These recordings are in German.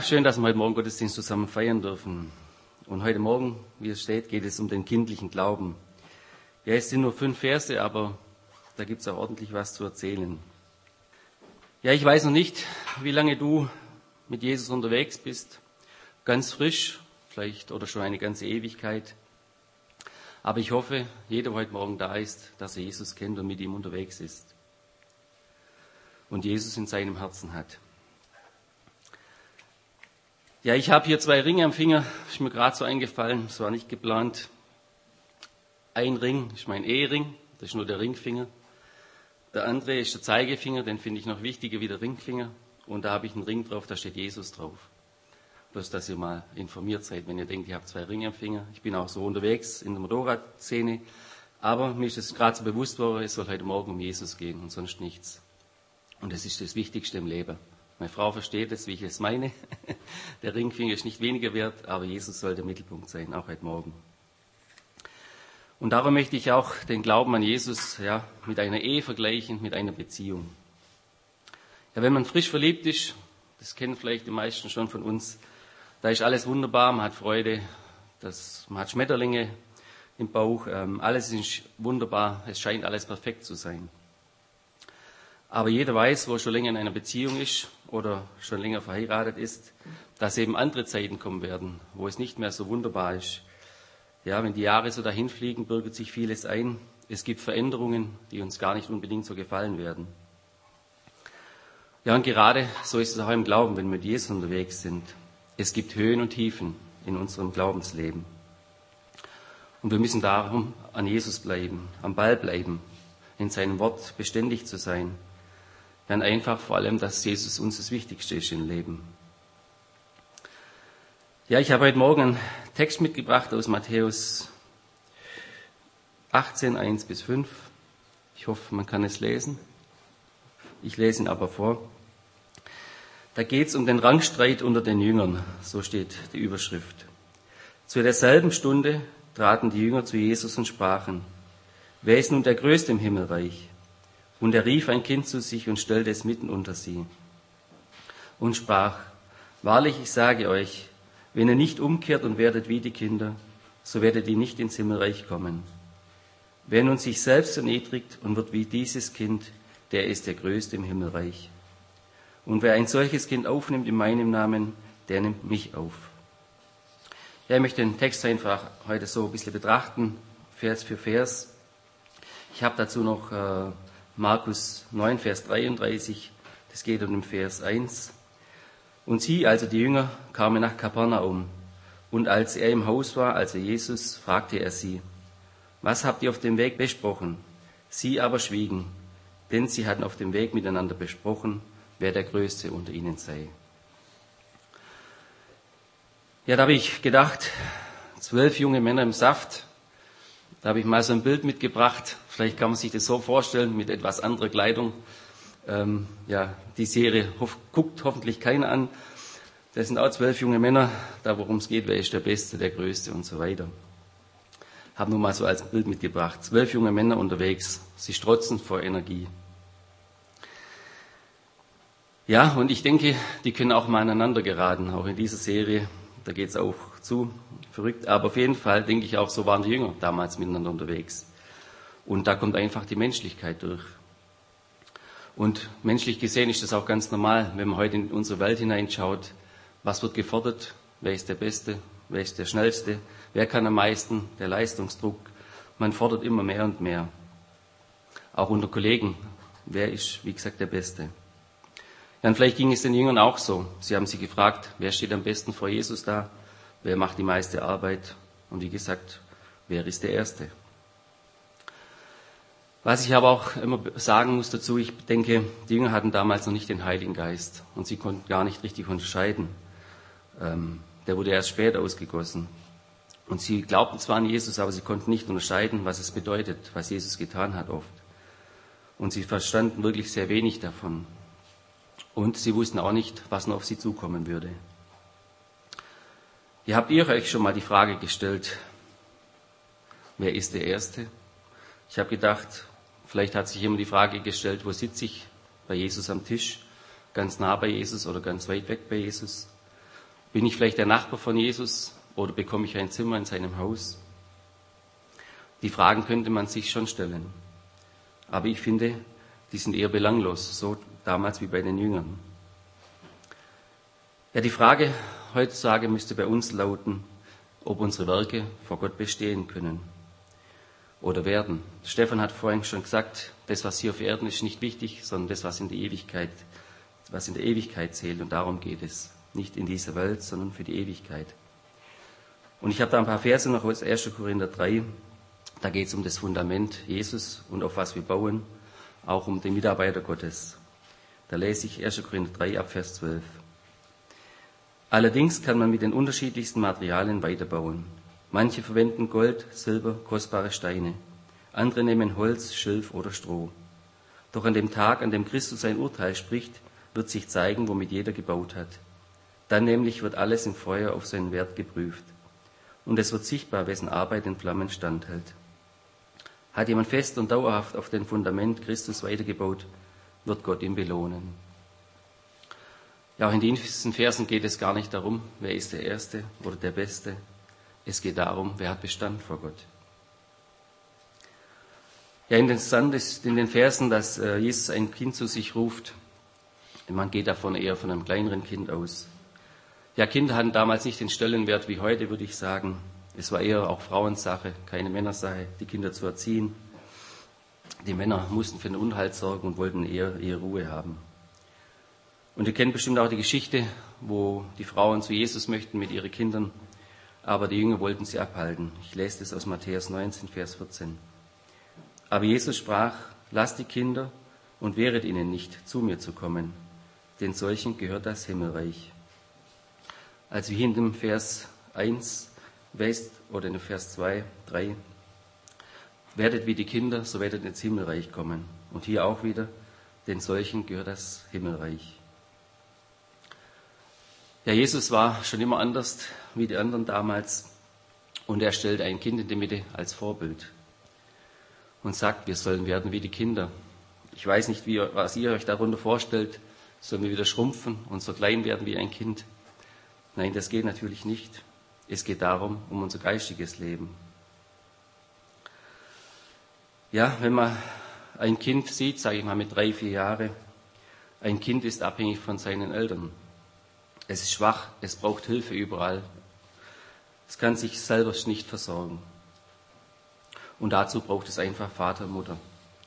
schön, dass wir heute Morgen Gottesdienst zusammen feiern dürfen. Und heute Morgen, wie es steht, geht es um den kindlichen Glauben. Ja, es sind nur 5 Verse, aber da gibt es auch ordentlich was zu erzählen. Ja, ich weiß noch nicht, wie lange du mit Jesus unterwegs bist. Ganz frisch, vielleicht oder schon eine ganze Ewigkeit. Aber ich hoffe, jeder, der heute Morgen da ist, dass er Jesus kennt und mit ihm unterwegs ist. Und Jesus in seinem Herzen hat. Ja, ich habe hier 2 Ringe am Finger, ist mir gerade so eingefallen, das war nicht geplant. Ein Ring ist mein Ehering, das ist nur der Ringfinger. Der andere ist der Zeigefinger, den finde ich noch wichtiger wie der Ringfinger. Und da habe ich einen Ring drauf, da steht Jesus drauf. Bloß, dass ihr mal informiert seid, wenn ihr denkt, ihr habt 2 Ringe am Finger. Ich bin auch so unterwegs in der Motorradszene, aber mir ist es gerade so bewusst worden, es soll heute Morgen um Jesus gehen und sonst nichts. Und das ist das Wichtigste im Leben. Meine Frau versteht es, wie ich es meine. Der Ringfinger ist nicht weniger wert, aber Jesus soll der Mittelpunkt sein, auch heute Morgen. Und darum möchte ich auch den Glauben an Jesus mit einer Ehe vergleichen, mit einer Beziehung. Ja, wenn man frisch verliebt ist, das kennen vielleicht die meisten schon von uns, da ist alles wunderbar, man hat Freude, man hat Schmetterlinge im Bauch, alles ist wunderbar, es scheint alles perfekt zu sein. Aber jeder weiß, wo schon länger in einer Beziehung ist oder schon länger verheiratet ist, dass eben andere Zeiten kommen werden, wo es nicht mehr so wunderbar ist. Ja, wenn die Jahre so dahin fliegen, bürgert sich vieles ein. Es gibt Veränderungen, die uns gar nicht unbedingt so gefallen werden. Ja, und gerade so ist es auch im Glauben, wenn wir mit Jesus unterwegs sind. Es gibt Höhen und Tiefen in unserem Glaubensleben. Und wir müssen darum an Jesus bleiben, am Ball bleiben, in seinem Wort beständig zu sein. Dann einfach vor allem, dass Jesus uns das Wichtigste ist im Leben. Ja, ich habe heute Morgen einen Text mitgebracht aus Matthäus 18, 1-5. Ich hoffe, man kann es lesen. Ich lese ihn aber vor. Da geht es um den Rangstreit unter den Jüngern, so steht die Überschrift. Zu derselben Stunde traten die Jünger zu Jesus und sprachen: Wer ist nun der Größte im Himmelreich? Und er rief ein Kind zu sich und stellte es mitten unter sie und sprach: Wahrlich, ich sage euch, wenn ihr nicht umkehrt und werdet wie die Kinder, so werdet ihr nicht ins Himmelreich kommen. Wer nun sich selbst erniedrigt und wird wie dieses Kind, der ist der Größte im Himmelreich. Und wer ein solches Kind aufnimmt in meinem Namen, der nimmt mich auf. Ja, ich möchte den Text einfach heute so ein bisschen betrachten, Vers für Vers. Ich habe dazu noch Markus 9, Vers 33, das geht um den Vers 1. Und sie, also die Jünger, kamen nach Kapernaum. Und als er im Haus war, also Jesus, fragte er sie: Was habt ihr auf dem Weg besprochen? Sie aber schwiegen, denn sie hatten auf dem Weg miteinander besprochen, wer der Größte unter ihnen sei. Ja, da habe ich gedacht, 12 junge Männer im Saft. Da habe ich mal so ein Bild mitgebracht. Vielleicht kann man sich das so vorstellen, mit etwas anderer Kleidung. Die Serie guckt hoffentlich keiner an. Das sind auch 12 junge Männer, da worum es geht, wer ist der Beste, der Größte und so weiter. Habe nur mal so als Bild mitgebracht. 12 junge Männer unterwegs, sie strotzen vor Energie. Ja, und ich denke, die können auch mal aneinander geraten, auch in dieser Serie. Da geht es auch zu, verrückt. Aber auf jeden Fall denke ich auch, so waren die Jünger damals miteinander unterwegs. Und da kommt einfach die Menschlichkeit durch. Und menschlich gesehen ist das auch ganz normal, wenn man heute in unsere Welt hineinschaut. Was wird gefordert? Wer ist der Beste? Wer ist der Schnellste? Wer kann am meisten? Der Leistungsdruck. Man fordert immer mehr und mehr. Auch unter Kollegen. Wer ist, wie gesagt, der Beste? Dann vielleicht ging es den Jüngern auch so. Sie haben sich gefragt, wer steht am besten vor Jesus da? Wer macht die meiste Arbeit? Und wie gesagt, wer ist der Erste? Was ich aber auch immer sagen muss dazu, ich denke, die Jünger hatten damals noch nicht den Heiligen Geist und sie konnten gar nicht richtig unterscheiden. Der wurde erst später ausgegossen. Und sie glaubten zwar an Jesus, aber sie konnten nicht unterscheiden, was es bedeutet, was Jesus getan hat oft. Und sie verstanden wirklich sehr wenig davon. Und sie wussten auch nicht, was noch auf sie zukommen würde. Habt ihr euch schon mal die Frage gestellt, wer ist der Erste? Ich habe gedacht, vielleicht hat sich jemand die Frage gestellt, wo sitze ich bei Jesus am Tisch? Ganz nah bei Jesus oder ganz weit weg bei Jesus? Bin ich vielleicht der Nachbar von Jesus oder bekomme ich ein Zimmer in seinem Haus? Die Fragen könnte man sich schon stellen. Aber ich finde, die sind eher belanglos, so damals wie bei den Jüngern. Ja, die Frage heutzutage müsste bei uns lauten, ob unsere Werke vor Gott bestehen können oder werden. Stefan hat vorhin schon gesagt, das, was hier auf Erden ist, ist nicht wichtig, sondern das, was in der Ewigkeit zählt. Und darum geht es. Nicht in dieser Welt, sondern für die Ewigkeit. Und ich habe da ein paar Verse noch aus 1. Korinther 3. Da geht es um das Fundament Jesus und auf was wir bauen, auch um den Mitarbeiter Gottes. Da lese ich 1. Korinther 3 ab Vers 12. Allerdings kann man mit den unterschiedlichsten Materialien weiterbauen. Manche verwenden Gold, Silber, kostbare Steine. Andere nehmen Holz, Schilf oder Stroh. Doch an dem Tag, an dem Christus sein Urteil spricht, wird sich zeigen, womit jeder gebaut hat. Dann nämlich wird alles im Feuer auf seinen Wert geprüft. Und es wird sichtbar, wessen Arbeit in Flammen standhält. Hat jemand fest und dauerhaft auf dem Fundament Christus weitergebaut, wird Gott ihn belohnen. Ja, auch in diesen Versen geht es gar nicht darum, wer ist der Erste oder der Beste. Es geht darum, wer hat Bestand vor Gott. Ja, interessant ist in den Versen, dass Jesus ein Kind zu sich ruft. Man geht davon eher von einem kleineren Kind aus. Ja, Kinder hatten damals nicht den Stellenwert wie heute, würde ich sagen. Es war eher auch Frauensache, keine Männersache, die Kinder zu erziehen. Die Männer mussten für den Unterhalt sorgen und wollten eher Ruhe haben. Und ihr kennt bestimmt auch die Geschichte, wo die Frauen zu Jesus möchten mit ihren Kindern, aber die Jünger wollten sie abhalten. Ich lese das aus Matthäus 19, Vers 14. Aber Jesus sprach, lasst die Kinder und wehret ihnen nicht, zu mir zu kommen, denn solchen gehört das Himmelreich. Also wie in dem Vers 1 oder in dem Vers 2, 3, werdet wie die Kinder, so werdet ins Himmelreich kommen. Und hier auch wieder, denn solchen gehört das Himmelreich. Ja, Jesus war schon immer anders wie die anderen damals und er stellt ein Kind in die Mitte als Vorbild und sagt, wir sollen werden wie die Kinder. Ich weiß nicht, was ihr euch darunter vorstellt, sollen wir wieder schrumpfen und so klein werden wie ein Kind? Nein, das geht natürlich nicht. Es geht darum, um unser geistiges Leben. Ja, wenn man ein Kind sieht, sage ich mal mit 3, 4 Jahren, ein Kind ist abhängig von seinen Eltern. Es ist schwach, es braucht Hilfe überall. Es kann sich selber nicht versorgen. Und dazu braucht es einfach Vater und Mutter.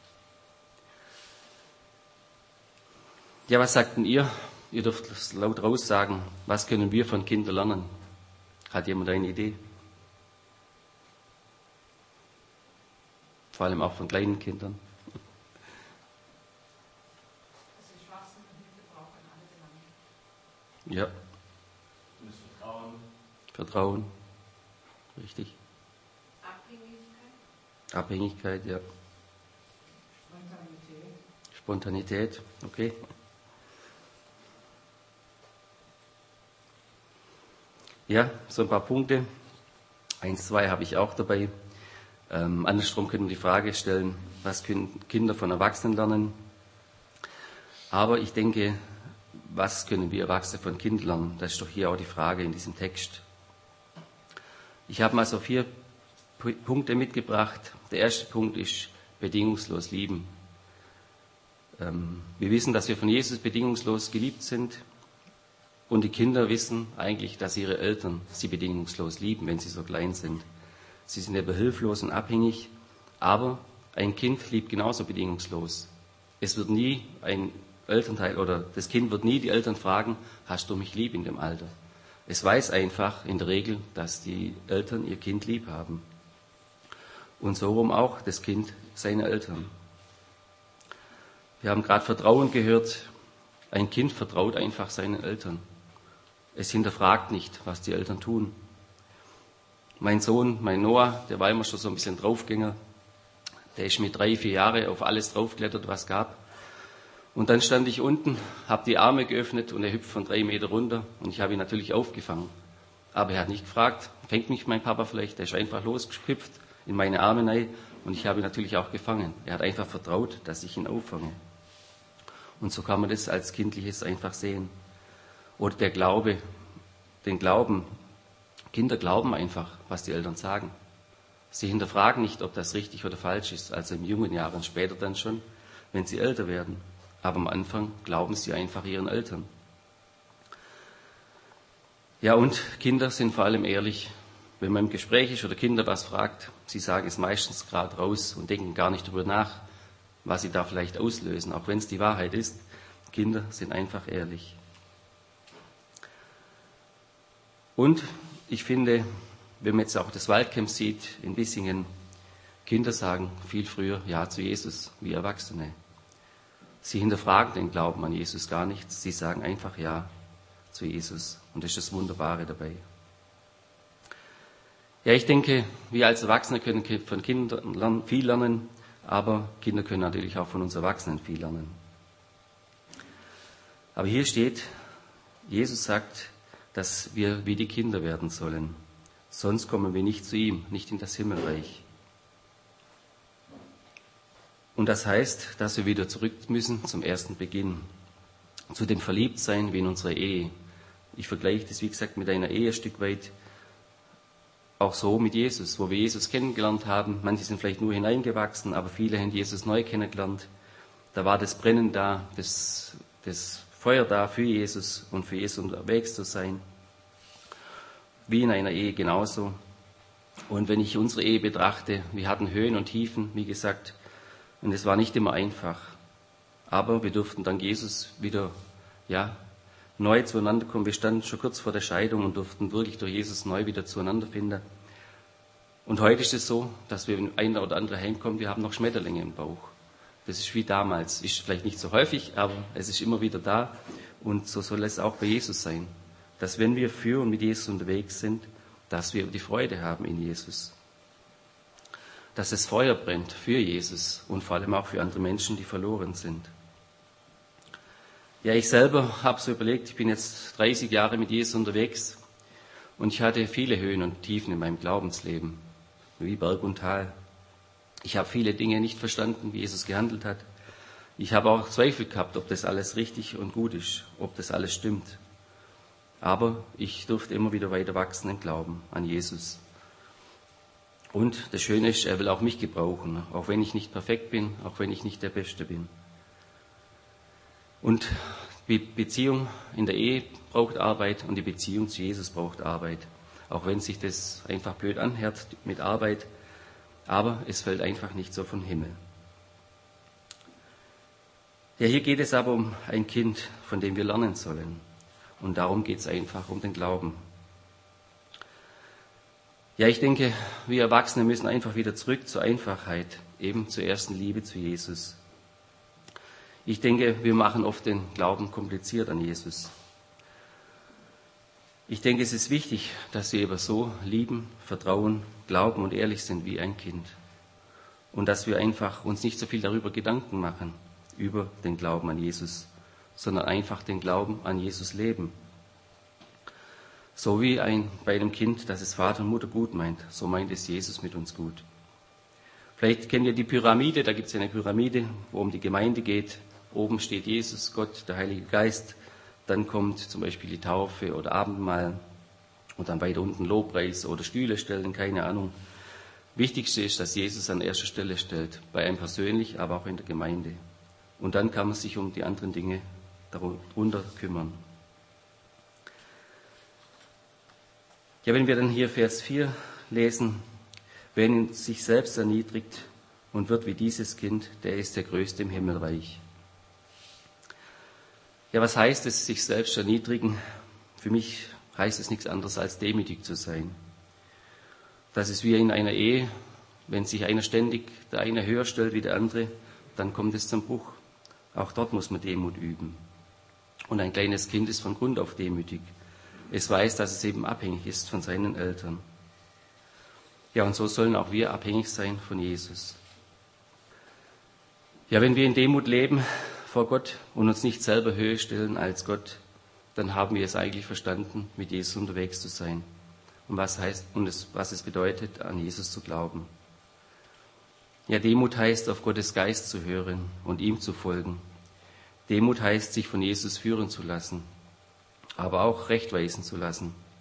Ja, was sagt denn ihr? Ihr dürft es laut raus sagen. Was können wir von Kindern lernen? Hat jemand eine Idee? Vor allem auch von kleinen Kindern. Ja. Das Vertrauen. Vertrauen. Richtig. Abhängigkeit, ja. Spontanität, okay. Ja, so ein paar Punkte. 1, 2 habe ich auch dabei. Andersrum können wir die Frage stellen, was können Kinder von Erwachsenen lernen? Aber ich denke, was können wir Erwachsene von Kindern lernen? Das ist doch hier auch die Frage in diesem Text. Ich habe mal so 4 Punkte mitgebracht. Der erste Punkt ist bedingungslos lieben. Wir wissen, dass wir von Jesus bedingungslos geliebt sind. Und die Kinder wissen eigentlich, dass ihre Eltern sie bedingungslos lieben, wenn sie so klein sind. Sie sind aber hilflos und abhängig, aber ein Kind liebt genauso bedingungslos. Es wird nie ein Elternteil oder das Kind wird nie die Eltern fragen, hast du mich lieb in dem Alter? Es weiß einfach in der Regel, dass die Eltern ihr Kind lieb haben. Und so rum auch das Kind seine Eltern. Wir haben gerade Vertrauen gehört. Ein Kind vertraut einfach seinen Eltern. Es hinterfragt nicht, was die Eltern tun. Mein Sohn, mein Noah, der war immer schon so ein bisschen Draufgänger. Der ist mit 3, 4 Jahren auf alles draufgeklettert, was gab. Und dann stand ich unten, habe die Arme geöffnet und er hüpft von 3 Meter runter. Und ich habe ihn natürlich aufgefangen. Aber er hat nicht gefragt, fängt mich mein Papa vielleicht? Er ist einfach losgehüpft in meine Arme rein und ich habe ihn natürlich auch gefangen. Er hat einfach vertraut, dass ich ihn auffange. Und so kann man das als Kindliches einfach sehen. Oder der Glaube. den Glauben. Kinder glauben einfach, was die Eltern sagen. Sie hinterfragen nicht, ob das richtig oder falsch ist, also in jungen Jahren, später dann schon, wenn sie älter werden. Aber am Anfang glauben sie einfach ihren Eltern. Ja, und Kinder sind vor allem ehrlich. Wenn man im Gespräch ist oder Kinder was fragt, sie sagen es meistens gerade raus und denken gar nicht darüber nach, was sie da vielleicht auslösen, auch wenn es die Wahrheit ist. Kinder sind einfach ehrlich. Und ich finde, wenn man jetzt auch das Waldcamp sieht in Bissingen, Kinder sagen viel früher Ja zu Jesus wie Erwachsene. Sie hinterfragen den Glauben an Jesus gar nicht, sie sagen einfach Ja zu Jesus. Und das ist das Wunderbare dabei. Ja, ich denke, wir als Erwachsene können von Kindern viel lernen, aber Kinder können natürlich auch von uns Erwachsenen viel lernen. Aber hier steht, Jesus sagt, dass wir wie die Kinder werden sollen. Sonst kommen wir nicht zu ihm, nicht in das Himmelreich. Und das heißt, dass wir wieder zurück müssen zum ersten Beginn, zu dem Verliebtsein wie in unserer Ehe. Ich vergleiche das, wie gesagt, mit einer Ehe ein Stück weit. Auch so mit Jesus, wo wir Jesus kennengelernt haben. Manche sind vielleicht nur hineingewachsen, aber viele haben Jesus neu kennengelernt. Da war das Brennen da, das Feuer da für Jesus und für Jesus unterwegs zu sein. Wie in einer Ehe genauso. Und wenn ich unsere Ehe betrachte, wir hatten Höhen und Tiefen, wie gesagt, und es war nicht immer einfach. Aber wir durften dank Jesus wieder, neu zueinander kommen. Wir standen schon kurz vor der Scheidung und durften wirklich durch Jesus neu wieder zueinander finden. Und heute ist es so, dass wir, wenn einer oder andere heimkommt, wir haben noch Schmetterlinge im Bauch. Das ist wie damals. Ist vielleicht nicht so häufig, aber es ist immer wieder da. Und so soll es auch bei Jesus sein. Dass wenn wir für und mit Jesus unterwegs sind, dass wir die Freude haben in Jesus. Dass das Feuer brennt für Jesus und vor allem auch für andere Menschen, die verloren sind. Ja, ich selber habe so überlegt, ich bin jetzt 30 Jahre mit Jesus unterwegs und ich hatte viele Höhen und Tiefen in meinem Glaubensleben, wie Berg und Tal. Ich habe viele Dinge nicht verstanden, wie Jesus gehandelt hat. Ich habe auch Zweifel gehabt, ob das alles richtig und gut ist, ob das alles stimmt. Aber ich durfte immer wieder weiter wachsen im Glauben an Jesus. Und das Schöne ist, er will auch mich gebrauchen, auch wenn ich nicht perfekt bin, auch wenn ich nicht der Beste bin. Und die Beziehung in der Ehe braucht Arbeit und die Beziehung zu Jesus braucht Arbeit. Auch wenn sich das einfach blöd anhört mit Arbeit, aber es fällt einfach nicht so vom Himmel. Ja, hier geht es aber um ein Kind, von dem wir lernen sollen. Und darum geht es einfach um den Glauben. Ja, ich denke, wir Erwachsene müssen einfach wieder zurück zur Einfachheit, eben zur ersten Liebe zu Jesus. Ich denke, wir machen oft den Glauben kompliziert an Jesus. Ich denke, es ist wichtig, dass wir aber so lieben, vertrauen, glauben und ehrlich sind wie ein Kind. Und dass wir einfach uns nicht so viel darüber Gedanken machen, über den Glauben an Jesus, sondern einfach den Glauben an Jesus leben. So wie bei einem Kind, das es Vater und Mutter gut meint, so meint es Jesus mit uns gut. Vielleicht kennt ihr die Pyramide, da gibt es eine Pyramide, wo um die Gemeinde geht. Oben steht Jesus, Gott, der Heilige Geist. Dann kommt zum Beispiel die Taufe oder Abendmahl und dann weiter unten Lobpreis oder Stühle stellen, keine Ahnung. Wichtigste ist, dass Jesus an erster Stelle stellt, bei einem persönlich, aber auch in der Gemeinde. Und dann kann man sich um die anderen Dinge darunter kümmern. Ja, wenn wir dann hier Vers 4 lesen, wer sich selbst erniedrigt und wird wie dieses Kind, der ist der Größte im Himmelreich. Ja, was heißt es, sich selbst erniedrigen? Für mich heißt es nichts anderes als demütig zu sein. Das ist wie in einer Ehe, wenn sich einer ständig, der eine höher stellt wie der andere, dann kommt es zum Bruch. Auch dort muss man Demut üben. Und ein kleines Kind ist von Grund auf demütig. Es weiß, dass es eben abhängig ist von seinen Eltern. Ja, und so sollen auch wir abhängig sein von Jesus. Ja, wenn wir in Demut leben vor Gott und uns nicht selber höher stellen als Gott, dann haben wir es eigentlich verstanden, mit Jesus unterwegs zu sein. Und was es bedeutet, an Jesus zu glauben. Ja, Demut heißt, auf Gottes Geist zu hören und ihm zu folgen. Demut heißt, sich von Jesus führen zu lassen, aber auch rechtweisen zu lassen.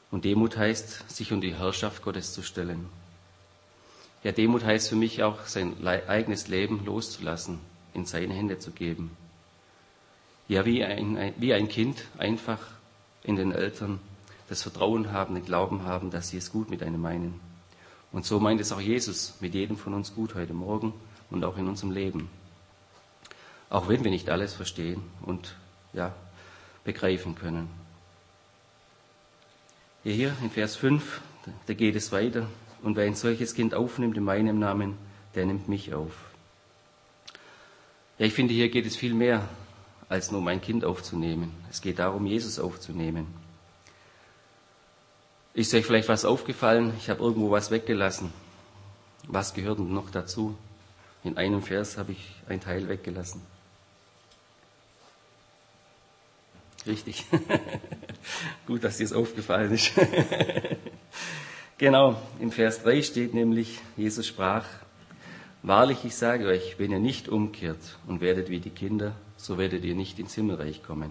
Und Demut heißt, sich unter die Herrschaft Gottes zu stellen. Ja, Demut heißt für mich auch, sein eigenes Leben loszulassen, in seine Hände zu geben. Ja, wie ein Kind einfach in den Eltern das Vertrauen haben, den Glauben haben, dass sie es gut mit einem meinen. Und so meint es auch Jesus mit jedem von uns gut heute Morgen und auch in unserem Leben. Auch wenn wir nicht alles verstehen und begreifen können. Hier in Vers 5, da geht es weiter. Und wer ein solches Kind aufnimmt in meinem Namen, der nimmt mich auf. Ja, ich finde, hier geht es viel mehr, als nur um ein Kind aufzunehmen. Es geht darum, Jesus aufzunehmen. Ist euch vielleicht was aufgefallen? Ich habe irgendwo was weggelassen. Was gehört denn noch dazu? In einem Vers habe ich einen Teil weggelassen. Richtig. Gut, dass dir es aufgefallen ist. Genau, im Vers 3 steht nämlich, Jesus sprach, wahrlich, ich sage euch, wenn ihr nicht umkehrt und werdet wie die Kinder, so werdet ihr nicht ins Himmelreich kommen.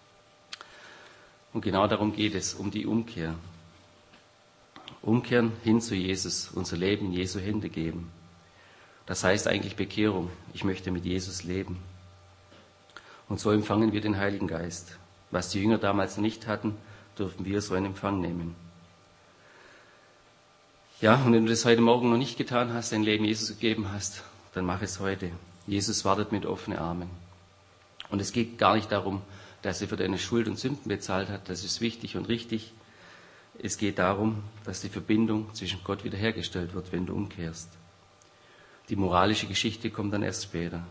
Und genau darum geht es, um die Umkehr. Umkehren hin zu Jesus, unser Leben in Jesu Hände geben. Das heißt eigentlich Bekehrung. Ich möchte mit Jesus leben. Und so empfangen wir den Heiligen Geist. Was die Jünger damals nicht hatten, dürfen wir so in Empfang nehmen. Ja, und wenn du das heute Morgen noch nicht getan hast, dein Leben Jesus gegeben hast, dann mach es heute. Jesus wartet mit offenen Armen. Und es geht gar nicht darum, dass er für deine Schuld und Sünden bezahlt hat. Das ist wichtig und richtig. Es geht darum, dass die Verbindung zwischen Gott wiederhergestellt wird, wenn du umkehrst. Die moralische Geschichte kommt dann erst später.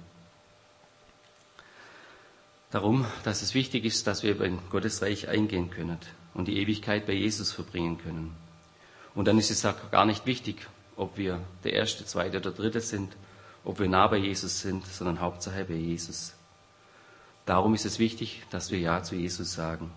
Darum, dass es wichtig ist, dass wir in Gottes Reich eingehen können und die Ewigkeit bei Jesus verbringen können. Und dann ist es auch gar nicht wichtig, ob wir der Erste, Zweite oder Dritte sind, ob wir nah bei Jesus sind, sondern Hauptsache bei Jesus. Darum ist es wichtig, dass wir Ja zu Jesus sagen.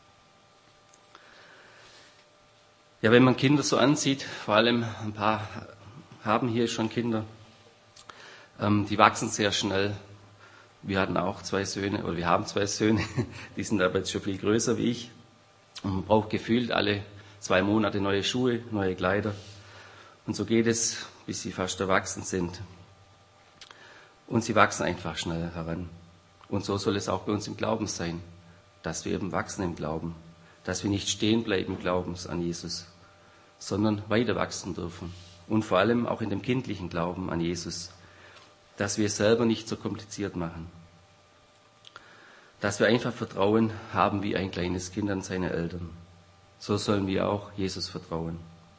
Ja, wenn man Kinder so ansieht, vor allem ein paar haben hier schon Kinder, die wachsen sehr schnell. Wir hatten auch wir haben zwei Söhne, die sind aber jetzt schon viel größer wie ich. Und man braucht gefühlt alle 2 Monate neue Schuhe, neue Kleider. Und so geht es, bis sie fast erwachsen sind. Und sie wachsen einfach schnell heran. Und so soll es auch bei uns im Glauben sein, dass wir eben wachsen im Glauben, dass wir nicht stehen bleiben im Glauben an Jesus, sondern weiter wachsen dürfen. Und vor allem auch in dem kindlichen Glauben an Jesus, dass wir es selber nicht so kompliziert machen. Dass wir einfach Vertrauen haben wie ein kleines Kind an seine Eltern. So sollen wir auch Jesus vertrauen.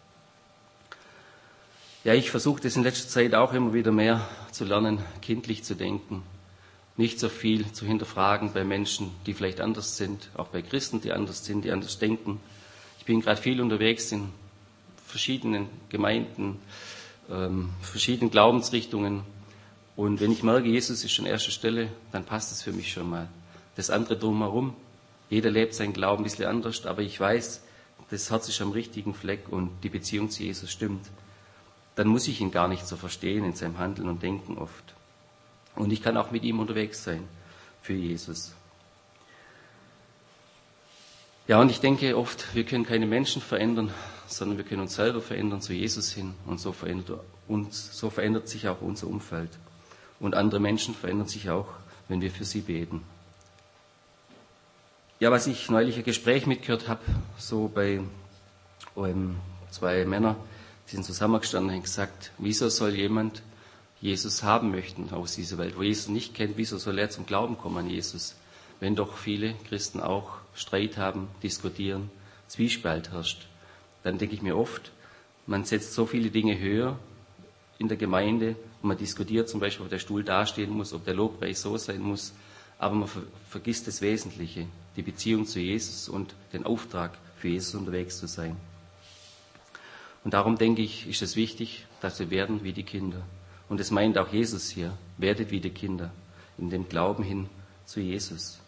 Ja, ich versuche das in letzter Zeit auch immer wieder mehr zu lernen, kindlich zu denken. Nicht so viel zu hinterfragen bei Menschen, die vielleicht anders sind, auch bei Christen, die anders sind, die anders denken. Ich bin gerade viel unterwegs in verschiedenen Gemeinden, verschiedenen Glaubensrichtungen. Und wenn ich merke, Jesus ist an erster Stelle, dann passt es für mich schon mal. Das andere drumherum, jeder lebt seinen Glauben ein bisschen anders, aber ich weiß, das Herz ist am richtigen Fleck und die Beziehung zu Jesus stimmt. Dann muss ich ihn gar nicht so verstehen in seinem Handeln und Denken oft. Und ich kann auch mit ihm unterwegs sein für Jesus. Ja, und ich denke oft, wir können keine Menschen verändern, sondern wir können uns selber verändern zu Jesus hin. Und so verändert sich auch unser Umfeld. Und andere Menschen verändern sich auch, wenn wir für sie beten. Ja, was ich neulich ein Gespräch mitgehört habe, so bei 2 Männern, die sind zusammengestanden und haben gesagt, wieso soll jemand Jesus haben möchten aus dieser Welt, wo Jesus nicht kennt, wieso soll er zum Glauben kommen an Jesus, wenn doch viele Christen auch Streit haben, diskutieren, Zwiespalt herrscht. Dann denke ich mir oft, man setzt so viele Dinge höher in der Gemeinde und man diskutiert zum Beispiel, ob der Stuhl dastehen muss, ob der Lobpreis so sein muss, aber man vergisst das Wesentliche, die Beziehung zu Jesus und den Auftrag, für Jesus unterwegs zu sein. Und darum denke ich, ist es wichtig, dass wir werden wie die Kinder. Und es meint auch Jesus hier, werdet wie die Kinder, in dem Glauben hin zu Jesus.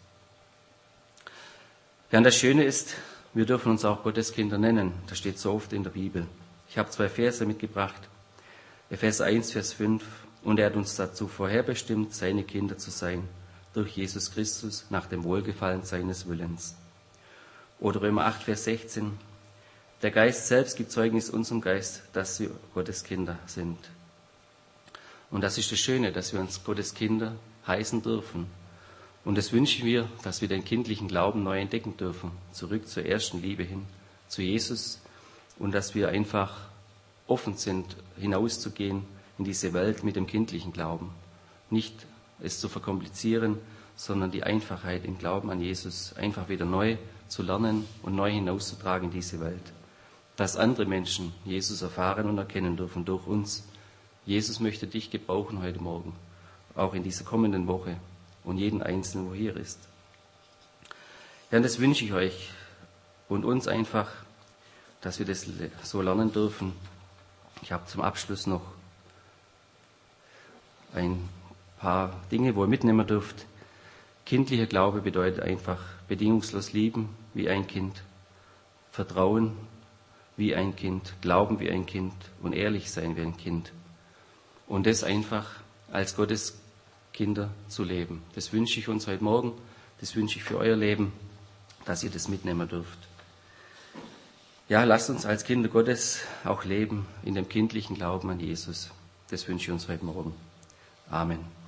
Ja, und das Schöne ist, wir dürfen uns auch Gottes Kinder nennen. Das steht so oft in der Bibel. Ich habe 2 Verse mitgebracht. Epheser 1, Vers 5. Und er hat uns dazu vorherbestimmt, seine Kinder zu sein, durch Jesus Christus nach dem Wohlgefallen seines Willens. Oder Römer 8, Vers 16. Der Geist selbst gibt Zeugnis unserem Geist, dass wir Gottes Kinder sind. Und das ist das Schöne, dass wir uns Gottes Kinder heißen dürfen. Und das wünschen wir, dass wir den kindlichen Glauben neu entdecken dürfen, zurück zur ersten Liebe hin, zu Jesus, und dass wir einfach offen sind, hinauszugehen in diese Welt mit dem kindlichen Glauben. Nicht es zu verkomplizieren, sondern die Einfachheit im Glauben an Jesus einfach wieder neu zu lernen und neu hinauszutragen in diese Welt. Dass andere Menschen Jesus erfahren und erkennen dürfen durch uns. Jesus möchte dich gebrauchen heute Morgen, auch in dieser kommenden Woche und jeden Einzelnen, wo hier ist. Ja, und das wünsche ich euch und uns einfach, dass wir das so lernen dürfen. Ich habe zum Abschluss noch ein paar Dinge, wo ihr mitnehmen dürft. Kindlicher Glaube bedeutet einfach bedingungslos lieben wie ein Kind, Vertrauen wie ein Kind, Glauben wie ein Kind und ehrlich sein wie ein Kind. Und das einfach als Gottes Kinder zu leben. Das wünsche ich uns heute Morgen, das wünsche ich für euer Leben, dass ihr das mitnehmen dürft. Ja, lasst uns als Kinder Gottes auch leben in dem kindlichen Glauben an Jesus. Das wünsche ich uns heute Morgen. Amen.